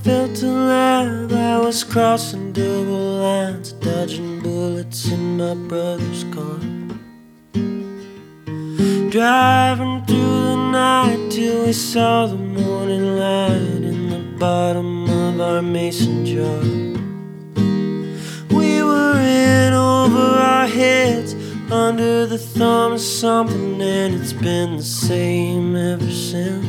felt alive. I was crossing double lines, dodging bullets in my brother's car, driving through the night till we saw the morning light in the bottom of our mason jar. We were in over our heads, under the thumb of something, and it's been the same ever since.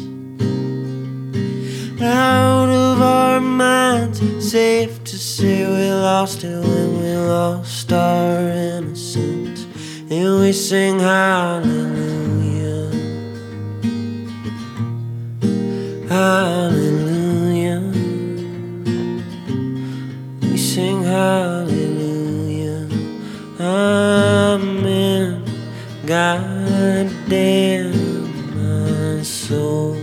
Out of our minds, safe to say we lost it when we lost our innocence. And we sing hallelujah, hallelujah. We sing hallelujah, amen. God damn my soul.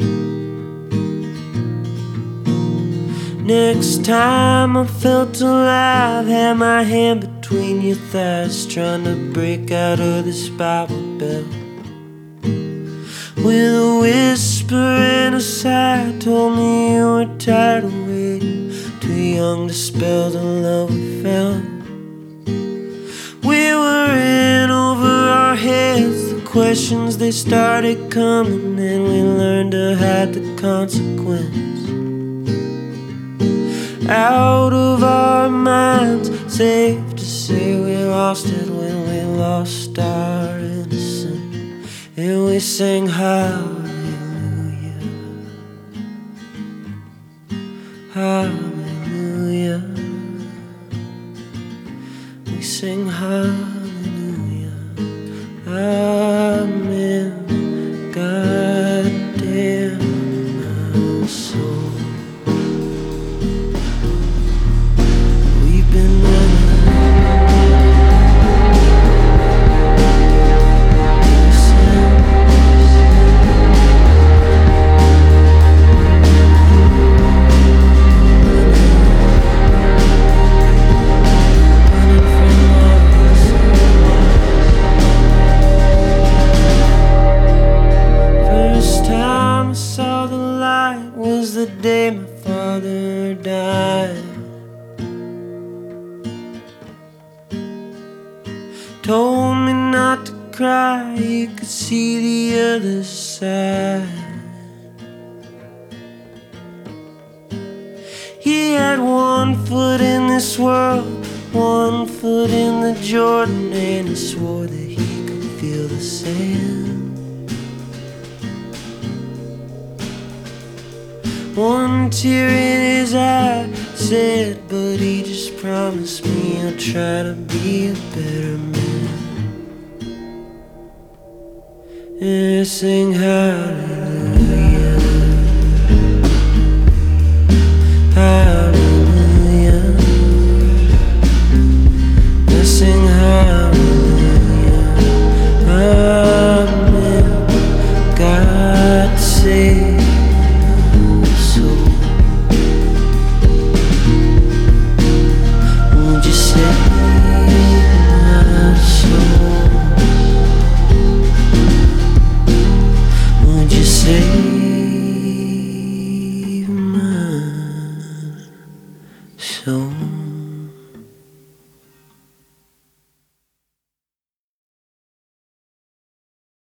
Next time I felt alive, had my hand between your thighs, trying to break out of this Bible belt. With a whisper and a sigh, told me you were tired of waiting, too young to spell the love we felt. We were in over our heads, the questions they started coming, and we learned to hide the consequence. Out of our minds, safe to say we lost it when we lost our innocence. And we sang hallelujah, hallelujah. We sing hallelujah, amen. God damn my soul. Was the day my father died. Told me not to cry, you could see the other side. He had one foot in this world, one foot in the Jordan, and he swore that he could feel the sand. One tear in his eye said, but he just promised me he'll try to be a better man. And I sing hallelujah, hallelujah. I sing hallelujah, amen. God save. Save my soul.